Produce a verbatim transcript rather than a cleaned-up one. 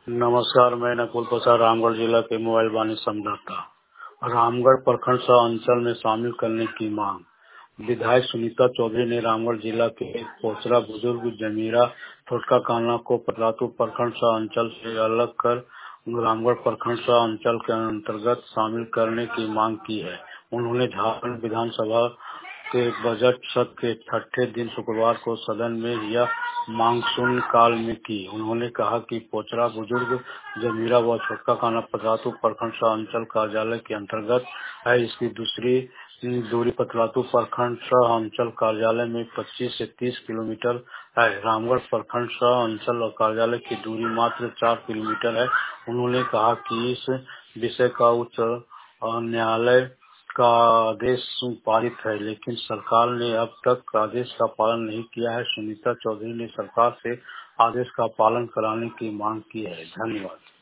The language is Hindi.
नमस्कार, मैं नकुल प्रसाद रामगढ़ जिला के मोबाइल वाणी समझौता रामगढ़ प्रखंड सह अंचल में शामिल करने की मांग। विधायक सुनीता चौधरी ने रामगढ़ जिला के पोचरा बुजुर्ग जमीरा टोटका काना को पतलातू प्रखंड सह अंचल से अलग कर रामगढ़ प्रखंड सह अंचल के अंतर्गत शामिल करने की मांग की है। उन्होंने झारखंड विधानसभा के बजट सत्र के छठे दिन शुक्रवार को सदन में यह मांग शून्य काल में की। उन्होंने कहा कि पोचरा बुजुर्ग जमीरा व छोटका काना पतलातू प्रखंड सह अंचल कार्यालय के अंतर्गत है। इसकी दूसरी दूरी पतलातू प्रखंड सह अंचल कार्यालय में पच्चीस से तीस किलोमीटर है। रामगढ़ प्रखंड सह अंचल कार्यालय की दूरी मात्र चार किलोमीटर है। उन्होंने कहा कि इस विषय का उच्च न्यायालय का आदेश पारित है, लेकिन सरकार ने अब तक आदेश का पालन नहीं किया है। सुनीता चौधरी ने सरकार से आदेश का पालन कराने की मांग की है। धन्यवाद।